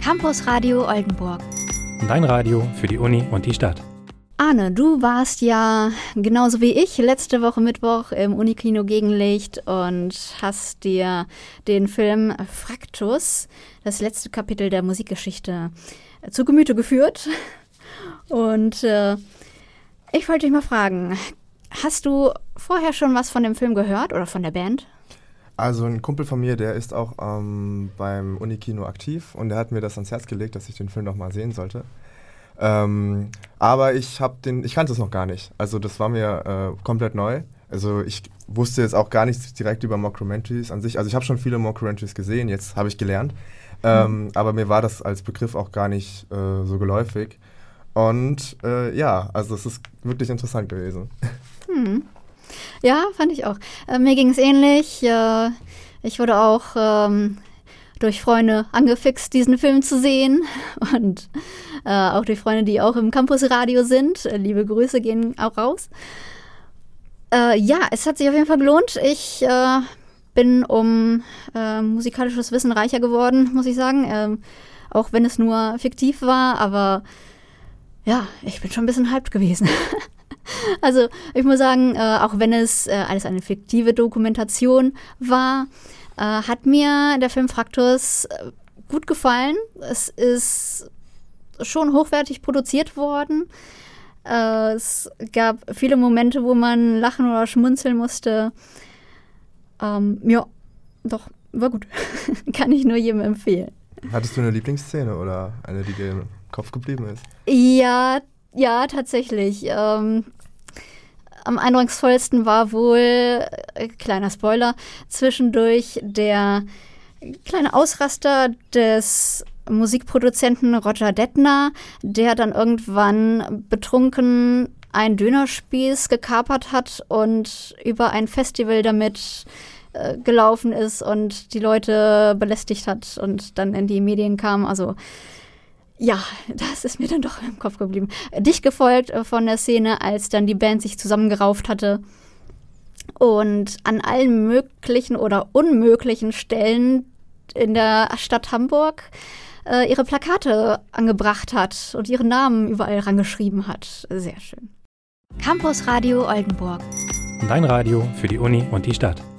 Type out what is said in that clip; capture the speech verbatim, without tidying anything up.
Campus Radio Oldenburg. Dein Radio für die Uni und die Stadt. Arne, du warst ja genauso wie ich letzte Woche Mittwoch im Unikino Gegenlicht und hast dir den Film Fraktus, das letzte Kapitel der Musikgeschichte, zu Gemüte geführt. Und äh, ich wollte dich mal fragen, hast du vorher schon was von dem Film gehört oder von der Band? Also ein Kumpel von mir, der ist auch ähm, beim Unikino aktiv und der hat mir das ans Herz gelegt, dass ich den Film noch mal sehen sollte. Ähm, aber ich habe den, ich kannte es noch gar nicht. Also das war mir äh, komplett neu. Also ich wusste jetzt auch gar nichts direkt über Mockumentaries an sich. Also ich habe schon viele Mockumentaries gesehen, jetzt habe ich gelernt. Ähm, mhm. Aber mir war das als Begriff auch gar nicht äh, so geläufig. Und äh, ja, also es ist wirklich interessant gewesen. Mhm. Ja, fand ich auch. Äh, mir ging es ähnlich. Äh, ich wurde auch ähm, durch Freunde angefixt, diesen Film zu sehen. Und äh, auch durch Freunde, die auch im Campusradio sind. Äh, liebe Grüße gehen auch raus. Äh, ja, es hat sich auf jeden Fall gelohnt. Ich äh, bin um äh, musikalisches Wissen reicher geworden, muss ich sagen. Ähm, auch wenn es nur fiktiv war. Aber ja, ich bin schon ein bisschen hyped gewesen. Also ich muss sagen, äh, auch wenn es äh, alles eine fiktive Dokumentation war, äh, hat mir der Film Fraktus äh, gut gefallen. Es ist schon hochwertig produziert worden. Äh, es gab viele Momente, wo man lachen oder schmunzeln musste. Ähm, ja, doch, war gut. Kann ich nur jedem empfehlen. Hattest du eine Lieblingsszene oder eine, die dir im Kopf geblieben ist? Ja, ja, tatsächlich. Ähm, am eindrucksvollsten war wohl, äh, kleiner Spoiler, zwischendurch der kleine Ausraster des Musikproduzenten Roger Detner, der dann irgendwann betrunken einen Dönerspieß gekapert hat und über ein Festival damit äh, gelaufen ist und die Leute belästigt hat und dann in die Medien kam. Also ja, das ist mir dann doch im Kopf geblieben. Dicht gefolgt von der Szene, als dann die Band sich zusammengerauft hatte und an allen möglichen oder unmöglichen Stellen in der Stadt Hamburg äh, ihre Plakate angebracht hat und ihren Namen überall rangeschrieben hat. Sehr schön. Campus Radio Oldenburg. Dein Radio für die Uni und die Stadt.